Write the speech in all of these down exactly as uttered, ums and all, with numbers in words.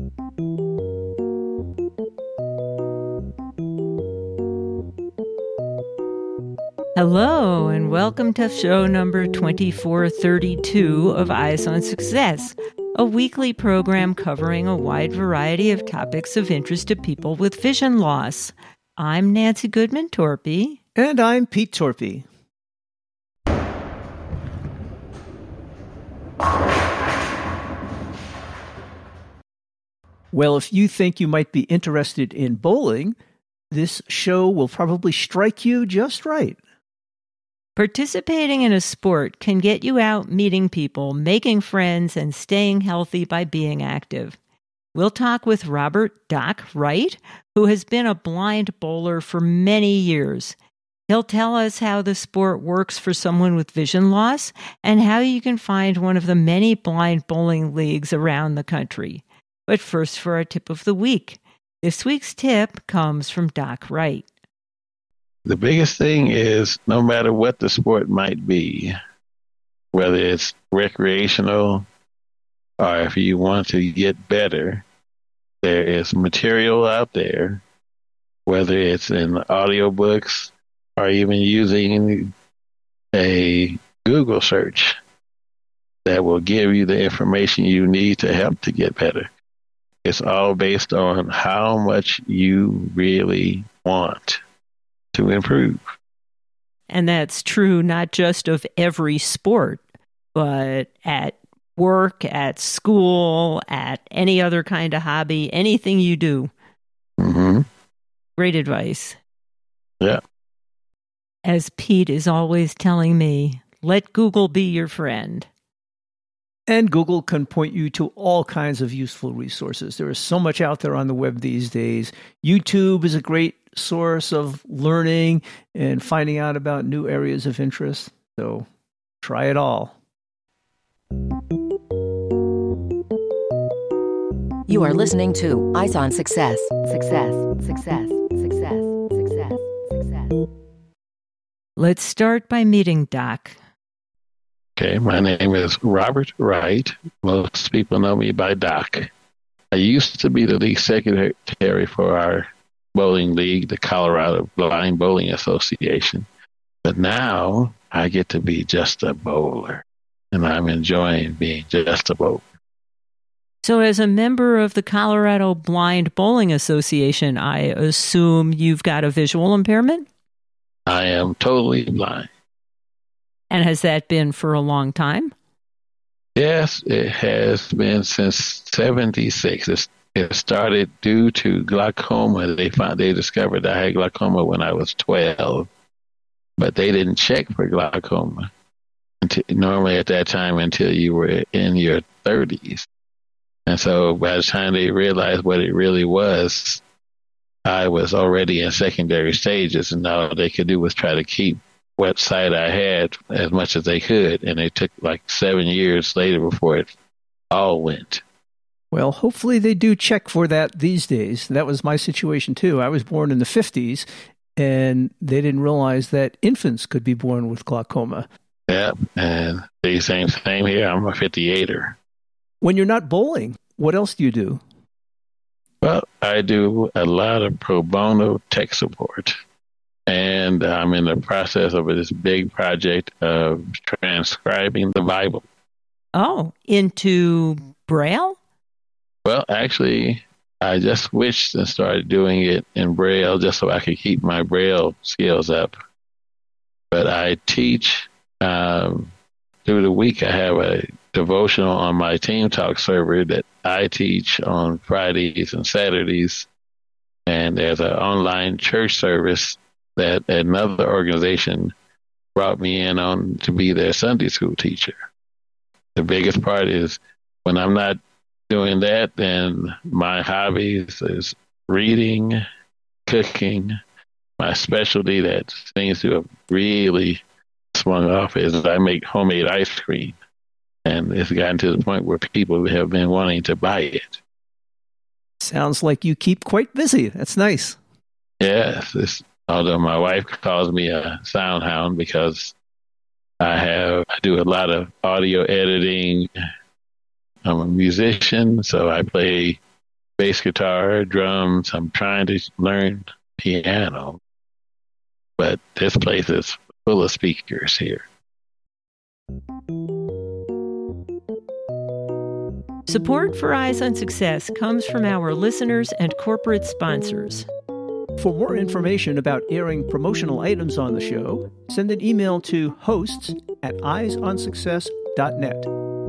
Hello, and welcome to show number twenty-four thirty-two of Eyes on Success, a weekly program covering a wide variety of topics of interest to people with vision loss. I'm Nancy Goodman Torpy. And I'm Pete Torpy. Well, if you think you might be interested in bowling, this show will probably strike you just right. Participating in a sport can get you out meeting people, making friends, and staying healthy by being active. We'll talk with Robert Doc Wright, who has been a blind bowler for many years. He'll tell us how the sport works for someone with vision loss and how you can find one of the many blind bowling leagues around the country. But first, for our tip of the week. This week's tip comes from Doc Wright. The biggest thing is no matter what the sport might be, whether it's recreational or if you want to get better, there is material out there, whether it's in audiobooks or even using a Google search that will give you the information you need to help to get better. It's all based on how much you really want to improve. And that's true not just of every sport, but at work, at school, at any other kind of hobby, anything you do. Mm-hmm. Great advice. Yeah. As Pete is always telling me, let Google be your friend. And Google can point you to all kinds of useful resources. There is so much out there on the web these days. YouTube is a great source of learning and finding out about new areas of interest. So try it all. You are listening to Eyes on Success. Success, success, success, success, success. Let's start by meeting Doc. Okay, my name is Robert Wright. Most people know me by Doc. I used to be the league secretary for our bowling league, the Colorado Blind Bowling Association. But now I get to be just a bowler, and I'm enjoying being just a bowler. So as a member of the Colorado Blind Bowling Association, I assume you've got a visual impairment? I am totally blind. And has that been for a long time? Yes, it has been since seventy-six. It's, it started due to glaucoma. They found they discovered I had glaucoma when I was twelve, but they didn't check for glaucoma until, normally at that time until you were in your thirties. And so by the time they realized what it really was, I was already in secondary stages, and all they could do was try to keep what sight I had as much as they could, and it took like seven years later before it all went. Well, hopefully they do check for that these days. That was my situation too. I was born in the fifties, and they didn't realize that infants could be born with glaucoma. Yeah, and the same same here. I'm a fifty-eighter. When you're not bowling, what else do you do? Well, I do a lot of pro bono tech support. And I'm in the process of this big project of transcribing the Bible. Oh, into Braille? Well, actually, I just switched and started doing it in Braille just so I could keep my Braille skills up. But I teach um, through the week. I have a devotional on my Team Talk server that I teach on Fridays and Saturdays. And there's an online church service that another organization brought me in on to be their Sunday school teacher. The biggest part is when I'm not doing that, then my hobbies is reading, cooking. My specialty that seems to have really swung off is I make homemade ice cream. And it's gotten to the point where people have been wanting to buy it. Sounds like you keep quite busy. That's nice. Yes, it's although my wife calls me a sound hound because I have I do a lot of audio editing. I'm a musician, so I play bass guitar, drums. I'm trying to learn piano, but this place is full of speakers here. Support for Eyes on Success comes from our listeners and corporate sponsors. For more information about airing promotional items on the show, send an email to hosts at eyes on success dot net.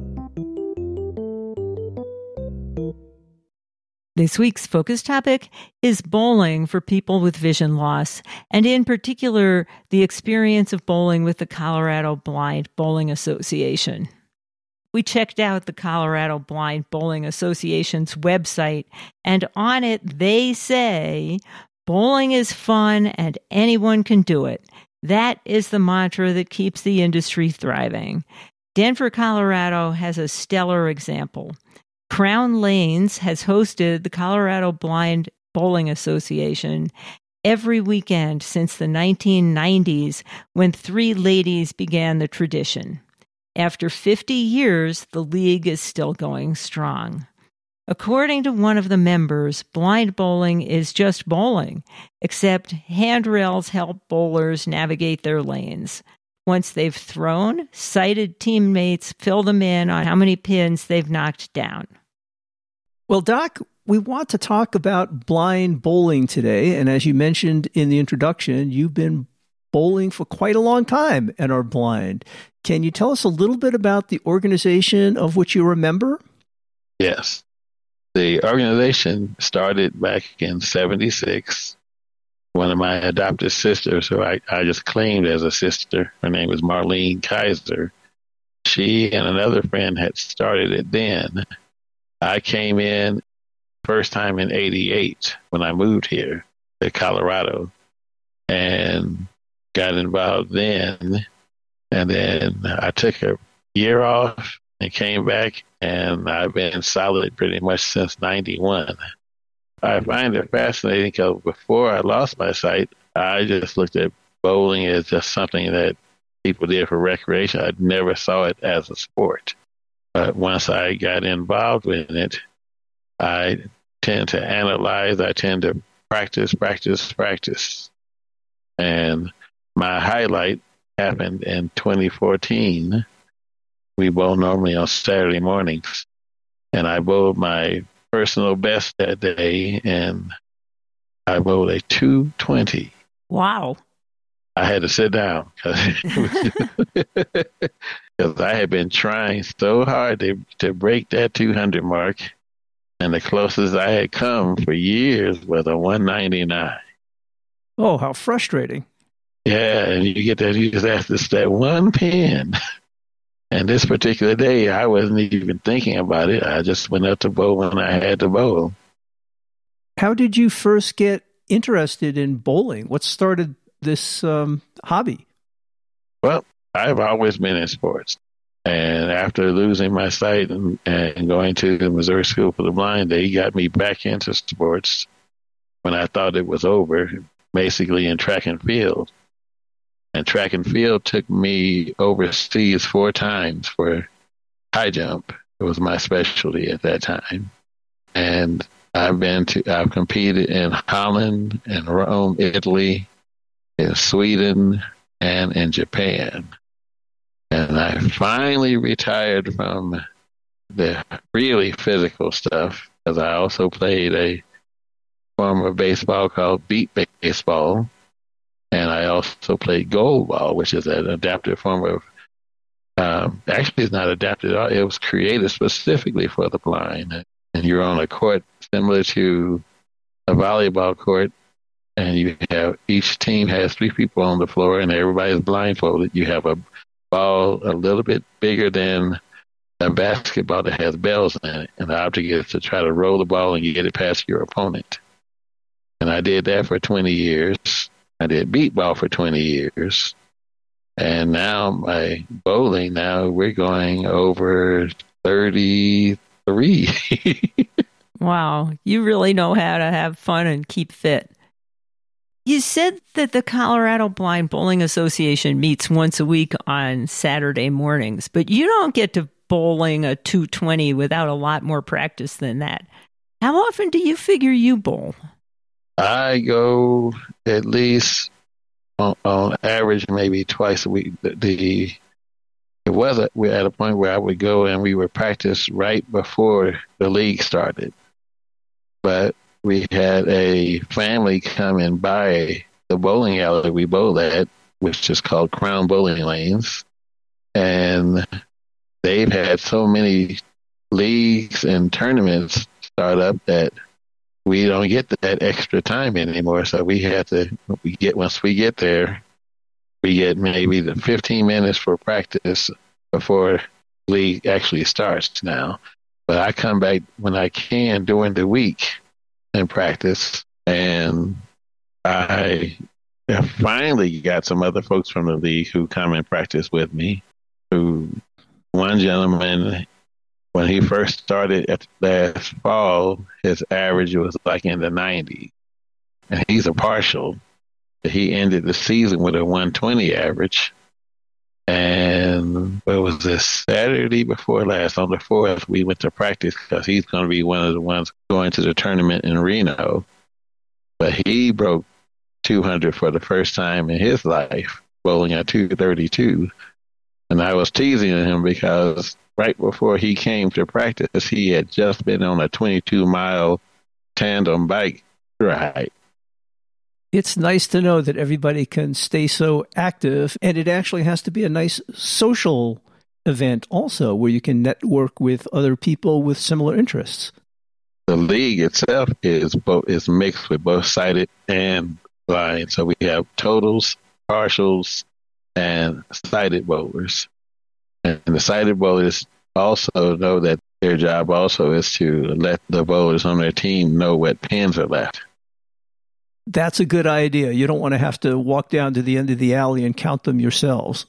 This week's focus topic is bowling for people with vision loss, and in particular, the experience of bowling with the Colorado Blind Bowling Association. We checked out the Colorado Blind Bowling Association's website, and on it they say, bowling is fun and anyone can do it. That is the mantra that keeps the industry thriving. Denver, Colorado has a stellar example. Crown Lanes has hosted the Colorado Blind Bowling Association every weekend since the nineteen nineties, when three ladies began the tradition. After fifty years, the league is still going strong. According to one of the members, blind bowling is just bowling, except handrails help bowlers navigate their lanes. Once they've thrown, sighted teammates fill them in on how many pins they've knocked down. Well, Doc, we want to talk about blind bowling today. And as you mentioned in the introduction, you've been bowling for quite a long time and are blind. Can you tell us a little bit about the organization of which you remember? Yes. The organization started back in seventy-six. One of my adopted sisters, who I, I just claimed as a sister, her name was Marlene Kaiser. She and another friend had started it then. I came in first time in eighty-eight when I moved here to Colorado and got involved then. And then I took a year off and came back, and I've been solid pretty much since ninety-one. I find it fascinating because before I lost my sight, I just looked at bowling as just something that people did for recreation. I never saw it as a sport. But once I got involved in it, I tend to analyze, I tend to practice, practice, practice. And my highlight happened in twenty fourteen. We bowl normally on Saturday mornings, and I bowled my personal best that day, and I bowled a two twenty. Wow. I had to sit down because I had been trying so hard to, to break that two hundred mark, and the closest I had come for years was a one ninety-nine. Oh, how frustrating. Yeah, and you get that, you just have to that one pin. And this particular day, I wasn't even thinking about it. I just went up to bowl when I had to bowl. How did you first get interested in bowling? What started this um, hobby? Well, I've always been in sports. And after losing my sight and, and going to the Missouri School for the Blind, they got me back into sports when I thought it was over, basically in track and field. And track and field took me overseas four times for high jump. It was my specialty at that time. And I've been to, I've competed in Holland and Rome, Italy, in Sweden, and in Japan. And I finally retired from the really physical stuff because I also played a form of baseball called beat baseball. And I also played goal ball, which is an adaptive form of, um, actually it's not adapted, it was created specifically for the blind. And you're on a court similar to a volleyball court, and you have, each team has three people on the floor and everybody's blindfolded. You have a ball a little bit bigger than a basketball that has bells in it. And the object is to try to roll the ball and you get it past your opponent. And I did that for twenty years. I did beat ball for twenty years. And now my bowling, now we're going over thirty-three. Wow. You really know how to have fun and keep fit. You said that the Colorado Blind Bowling Association meets once a week on Saturday mornings, but you don't get to bowling a two twenty without a lot more practice than that. How often do you figure you bowl? I go at least on, on average maybe twice a week. The, the it was a, we're at a point where I would go and we would practice right before the league started, but we had a family come and buy the bowling alley we bowl at, which is called Crown Bowling Lanes, and they've had so many leagues and tournaments start up that we don't get that extra time anymore. So we have to, we get, once we get there, we get maybe the fifteen minutes for practice before the league actually starts now. But I come back when I can during the week and practice. And I finally got some other folks from the league who come and practice with me. Who, one gentleman, when he first started at last fall, his average was like in the nineties. And he's a partial. He ended the season with a one twenty average. And it was this Saturday before last, on the fourth, we went to practice because he's going to be one of the ones going to the tournament in Reno. But he broke two hundred for the first time in his life, bowling at two thirty-two. And I was teasing him because right before he came to practice, he had just been on a twenty-two mile tandem bike ride. It's nice to know that everybody can stay so active, and it actually has to be a nice social event also, where you can network with other people with similar interests. The league itself is both is mixed with both sighted and blind. So we have totals, partials, and sighted bowlers. And the sighted bowlers also know that their job also is to let the bowlers on their team know what pins are left. That's a good idea. You don't want to have to walk down to the end of the alley and count them yourselves.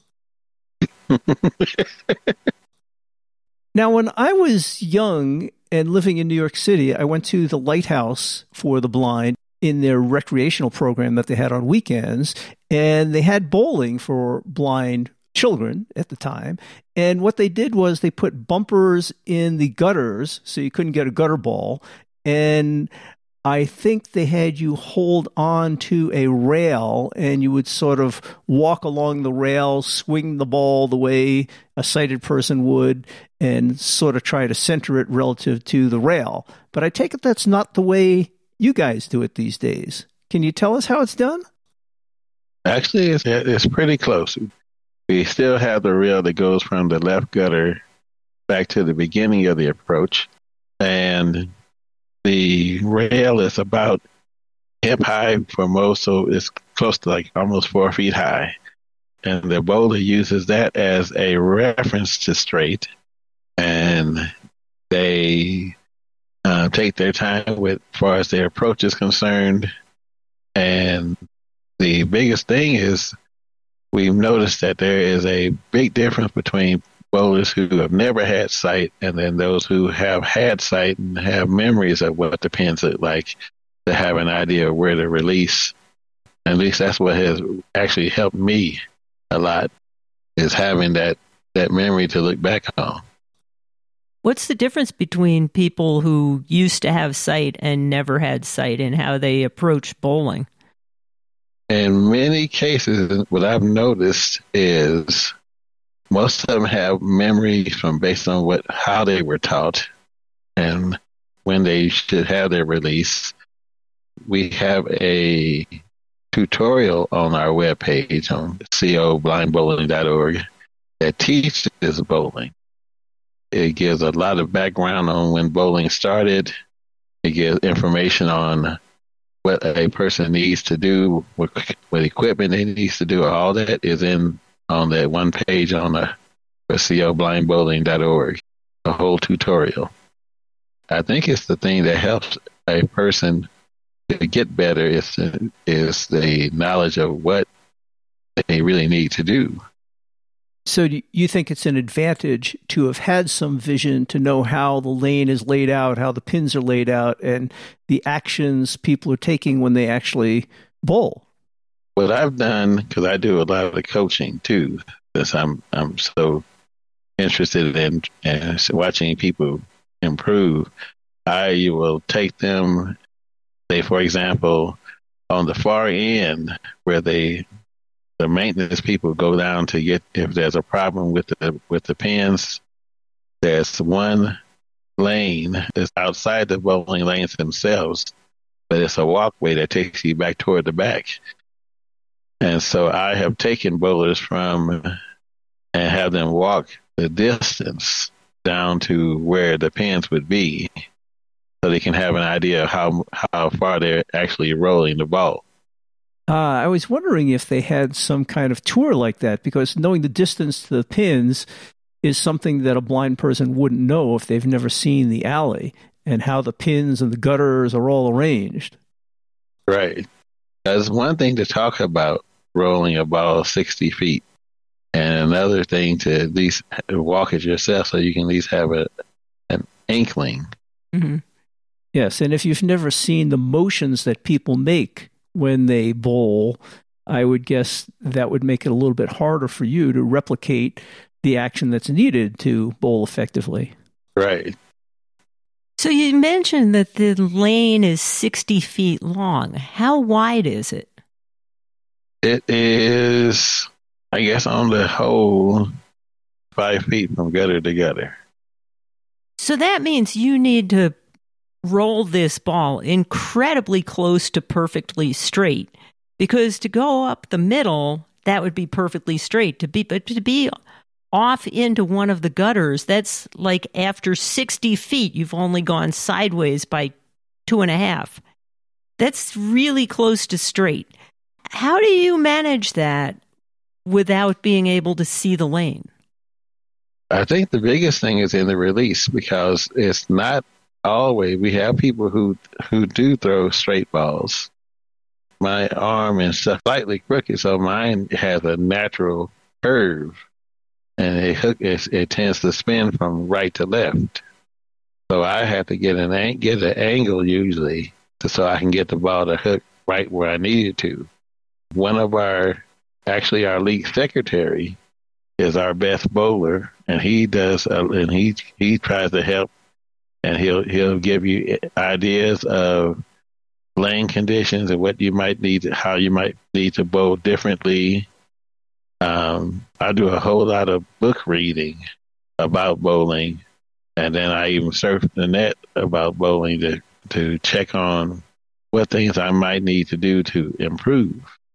Now, when I was young and living in New York City, I went to the Lighthouse for the Blind in their recreational program that they had on weekends, and they had bowling for blind children at the time. And what they did was they put bumpers in the gutters so you couldn't get a gutter ball, and I think they had you hold on to a rail and you would sort of walk along the rail, swing the ball the way a sighted person would, and sort of try to center it relative to the rail. But I take it that's not the way you guys do it these days. Can you tell us how it's done? Actually, it's, it's pretty close. We still have the rail that goes from the left gutter back to the beginning of the approach. And the rail is about hip high for most, so it's close to like almost four feet high. And the bowler uses that as a reference to straight. And they uh, take their time with as far as their approach is concerned. And the biggest thing is we've noticed that there is a big difference between bowlers who have never had sight and then those who have had sight and have memories of what the pins look like to have an idea of where to release. At least that's what has actually helped me a lot, is having that, that memory to look back on. What's the difference between people who used to have sight and never had sight in how they approach bowling? In many cases, what I've noticed is most of them have memories from based on what how they were taught and when they should have their release. We have a tutorial on our webpage on co blind bowling dot org that teaches bowling. It gives a lot of background on when bowling started. It gives information on what a person needs to do, what, what equipment they needs to do. All that is in on that one page on the co blind bowling dot org, a whole tutorial. I think it's the thing that helps a person to get better is, is the knowledge of what they really need to do. So do you think it's an advantage to have had some vision to know how the lane is laid out, how the pins are laid out, and the actions people are taking when they actually bowl? What I've done, because I do a lot of the coaching too, because I'm I'm so interested in, in watching people improve. I will take them, say, for example, on the far end where they, the maintenance people go down to get, if there's a problem with the, with the pins, there's one lane that's outside the bowling lanes themselves, but it's a walkway that takes you back toward the back. And so I have taken bowlers from and have them walk the distance down to where the pins would be so they can have an idea of how, how far they're actually rolling the ball. Uh, I was wondering if they had some kind of tour like that, because knowing the distance to the pins is something that a blind person wouldn't know if they've never seen the alley and how the pins and the gutters are all arranged. Right. That's one thing to talk about rolling a ball sixty feet, and another thing to at least walk it yourself so you can at least have a, an inkling. Mm-hmm. Yes, and if you've never seen the motions that people make when they bowl, I would guess that would make it a little bit harder for you to replicate the action that's needed to bowl effectively. Right. So you mentioned that the lane is sixty feet long. How wide is it? It is, I guess, on the whole, five feet from gutter to gutter. So that means you need to roll this ball incredibly close to perfectly straight, because to go up the middle, that would be perfectly straight. To be, but to be off into one of the gutters, that's like after sixty feet, you've only gone sideways by two and a half. That's really close to straight. How do you manage that without being able to see the lane? I think the biggest thing is in the release, because it's not always, we have people who, who do throw straight balls. My arm and stuff slightly crooked, so mine has a natural curve, and it hook it, it tends to spin from right to left. So I have to get an get an angle usually to, so I can get the ball to hook right where I need it to. One of our, actually our league secretary is our best bowler, and he does, uh, and he he tries to help, and he'll he'll give you ideas of lane conditions and what you might need, how you might need to bowl differently. Um, I do a whole lot of book reading about bowling, and then I even surf the net about bowling to to check on what things I might need to do to improve.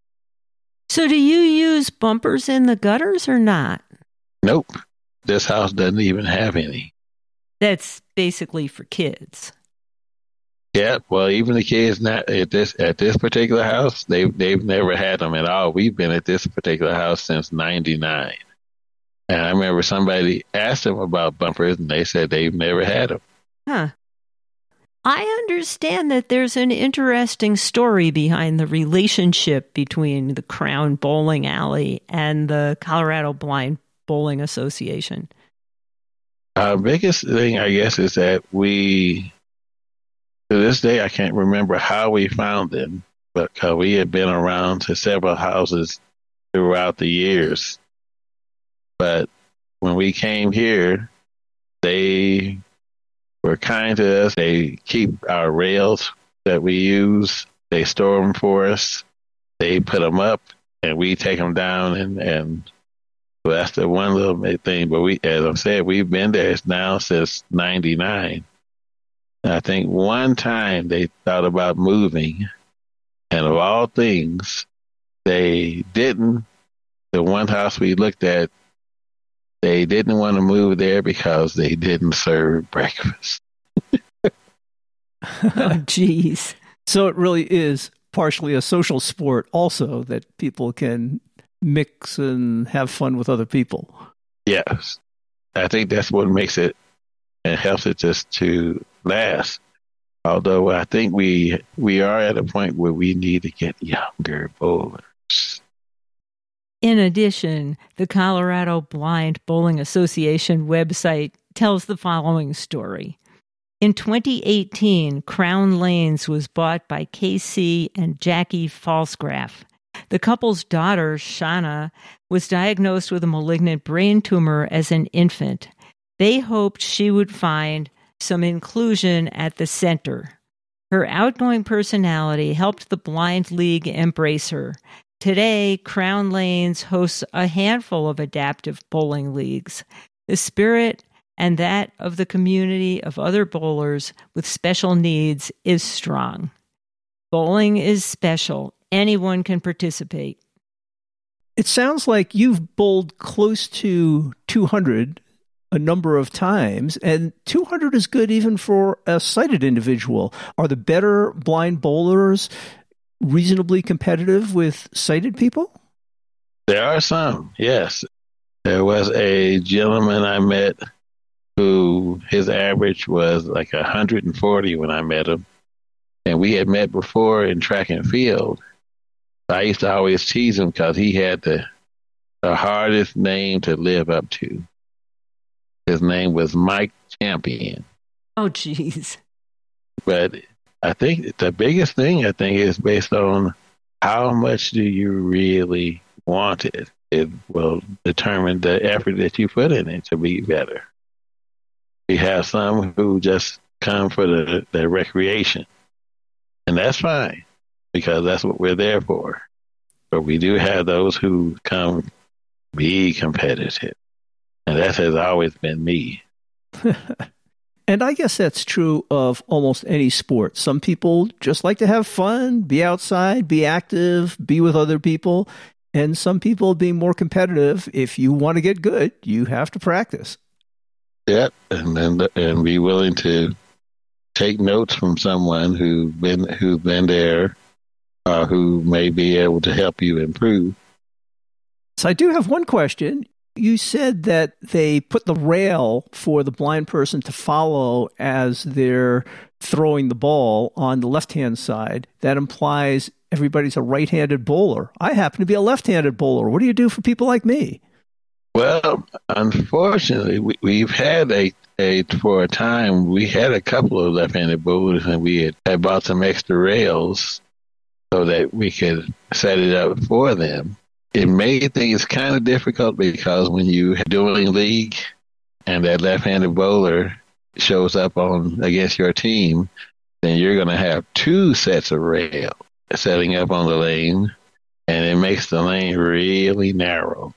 So do you use bumpers in the gutters or not? Nope. This house doesn't even have any. That's basically for kids. Yeah, well, even the kids not at this at this particular house, they've they've never had them at all. We've been at this particular house since ninety-nine, and I remember somebody asked them about bumpers, and they said they've never had them. Huh. I understand that there's an interesting story behind the relationship between the Crown Bowling Alley and the Colorado Blind Bowling Association. Our biggest thing, I guess, is that we, to this day, I can't remember how we found them, but uh, we had been around to several houses throughout the years. But when we came here, they were kind to us. They keep our rails that we use. They store them for us. They put them up, and we take them down. And, and so that's the one little thing. But we, as I said, we've been there now since ninety-nine. And I think one time they thought about moving, and of all things, they didn't. The one house we looked at, they didn't want to move there because they didn't serve breakfast. Oh, geez. So it really is partially a social sport also, that people can mix and have fun with other people. Yes. I think that's what makes it and helps it just to last. Although I think we we are at a point where we need to get younger bowlers. In addition, the Colorado Blind Bowling Association website tells the following story. In twenty eighteen, Crown Lanes was bought by K C and Jackie Falsgraf. The couple's daughter, Shauna, was diagnosed with a malignant brain tumor as an infant. They hoped she would find some inclusion at the center. Her outgoing personality helped the Blind League embrace her. Today, Crown Lanes hosts a handful of adaptive bowling leagues. The spirit and that of the community of other bowlers with special needs is strong. Bowling is special. Anyone can participate. It sounds like you've bowled close to two hundred a number of times, and two hundred is good even for a sighted individual. Are the better blind bowlers reasonably competitive with sighted people? There are some, yes. There was a gentleman I met who his average was like one hundred forty when I met him. And we had met before in track and field. I used to always tease him because he had the, the hardest name to live up to. His name was Mike Champion. Oh, geez. But I think the biggest thing, I think, is based on how much do you really want it. It will determine the effort that you put in it to be better. We have some who just come for the, the recreation. And that's fine, because that's what we're there for. But we do have those who come be competitive. And that has always been me. And I guess that's true of almost any sport. Some people just like to have fun, be outside, be active, be with other people. And some people being more competitive, if you want to get good, you have to practice. Yep, and and, and be willing to take notes from someone who's been who's been there, uh, who may be able to help you improve. So I do have one question. You said that they put the rail for the blind person to follow as they're throwing the ball on the left-hand side. That implies everybody's a right-handed bowler. I happen to be a left-handed bowler. What do you do for people like me? Well, unfortunately, we, we've had a, a, for a time, we had a couple of left-handed bowlers, and we had, had bought some extra rails so that we could set it up for them. It made things kind of difficult because when you're doing league and that left-handed bowler shows up on against your team, then you're going to have two sets of rail setting up on the lane, and it makes the lane really narrow.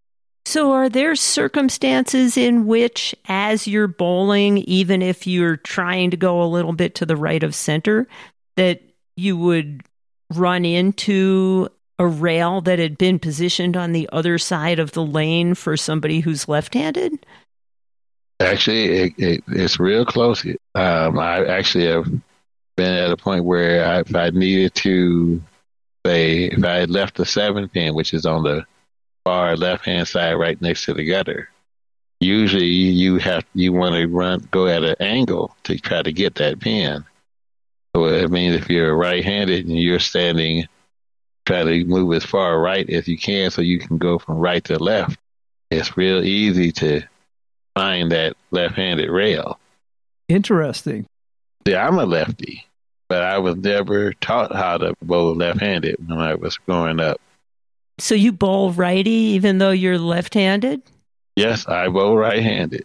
So are there circumstances in which, as you're bowling, even if you're trying to go a little bit to the right of center, that you would run into a rail that had been positioned on the other side of the lane for somebody who's left-handed? Actually, it, it, it's real close. Um, I actually have been at a point where I, if I needed to, say, if I had left the seven pin, which is on the far left-hand side right next to the gutter, usually you have you want to run go at an angle to try to get that pin. So it means if you're right-handed and you're standing, try to move as far right as you can so you can go from right to left. It's real easy to find that left-handed rail. Interesting. Yeah, I'm a lefty, but I was never taught how to bowl left-handed when I was growing up. So you bowl righty even though you're left-handed? Yes, I bowl right-handed.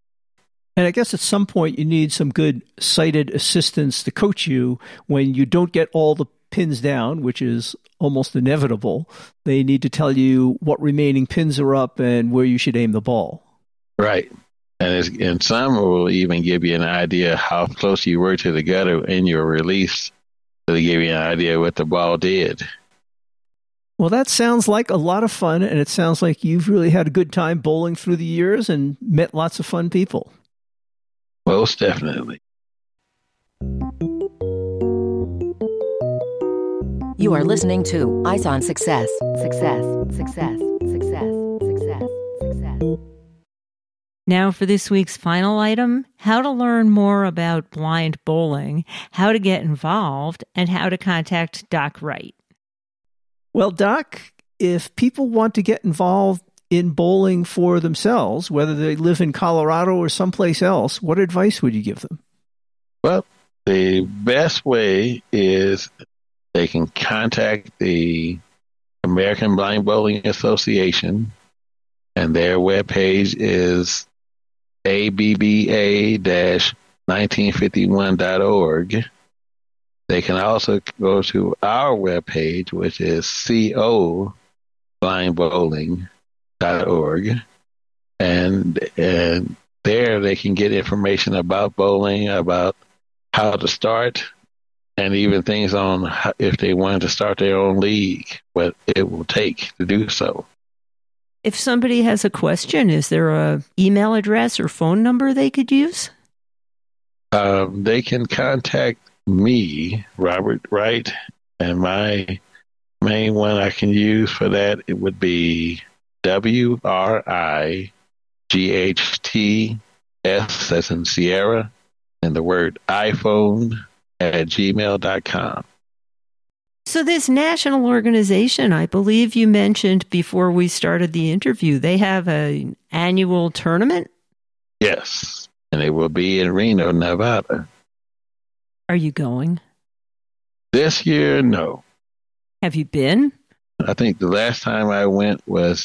And I guess at some point you need some good sighted assistants to coach you when you don't get all the pins down, which is almost inevitable. They need to tell you what remaining pins are up and where you should aim the ball. Right. And, it's, and some will even give you an idea how close you were to the gutter in your release, so they give you an idea what the ball did. Well, that sounds like a lot of fun, and it sounds like you've really had a good time bowling through the years and met lots of fun people. Most definitely. You are listening to Eyes on Success. Success, success, success, success, success. Now for this week's final item, how to learn more about blind bowling, how to get involved, and how to contact Doc Wright. Well, Doc, if people want to get involved in bowling for themselves, whether they live in Colorado or someplace else, what advice would you give them? Well, the best way is they can contact the American Blind Bowling Association, and their webpage is A B B A nineteen fifty-one dot org. They can also go to our webpage, which is co blind bowling dot org. And, and there they can get information about bowling, about how to start, and even things on how, if they wanted to start their own league, what it will take to do so. If somebody has a question, is there a email address or phone number they could use? Um, they can contact me, Robert Wright, and my main one I can use for that, it would be W R I G H T S as in Sierra, and the word iPhone at gmail dot com. So this national organization, I believe you mentioned before we started the interview, they have an annual tournament? Yes, and it will be in Reno, Nevada. Are you going? This year, no. Have you been? I think the last time I went was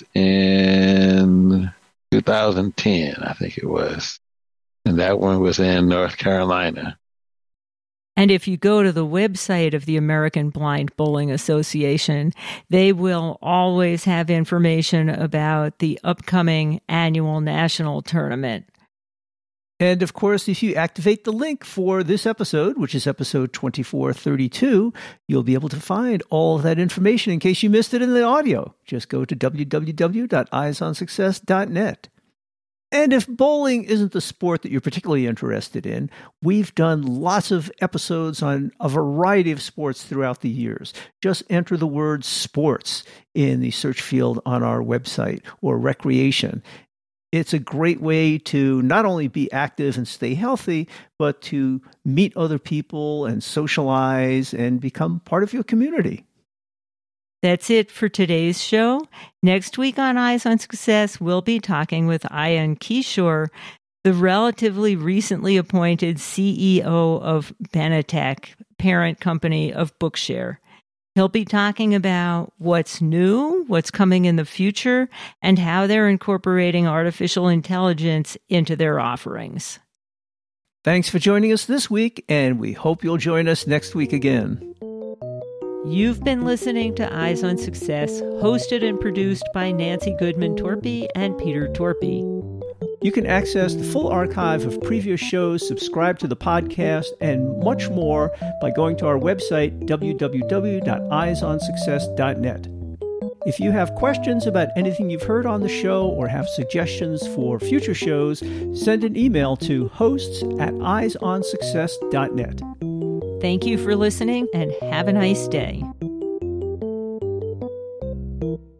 in two thousand ten, I think it was. And that one was in North Carolina. And if you go to the website of the American Blind Bowling Association, they will always have information about the upcoming annual national tournament. And of course, if you activate the link for this episode, which is episode twenty-four thirty-two, you'll be able to find all of that information in case you missed it in the audio. Just go to w w w dot eyes on success dot net. And if bowling isn't the sport that you're particularly interested in, we've done lots of episodes on a variety of sports throughout the years. Just enter the word sports in the search field on our website, or recreation. It's a great way to not only be active and stay healthy, but to meet other people and socialize and become part of your community. That's it for today's show. Next week on Eyes on Success, we'll be talking with Ian Kishore, the relatively recently appointed C E O of Benetech, parent company of Bookshare. He'll be talking about what's new, what's coming in the future, and how they're incorporating artificial intelligence into their offerings. Thanks for joining us this week, and we hope you'll join us next week again. You've been listening to Eyes on Success, hosted and produced by Nancy Goodman Torpy and Peter Torpy. You can access the full archive of previous shows, subscribe to the podcast, and much more by going to our website, w w w dot eyes on success dot net. If you have questions about anything you've heard on the show or have suggestions for future shows, send an email to hosts at eyes on success dot net. Thank you for listening, and have a nice day.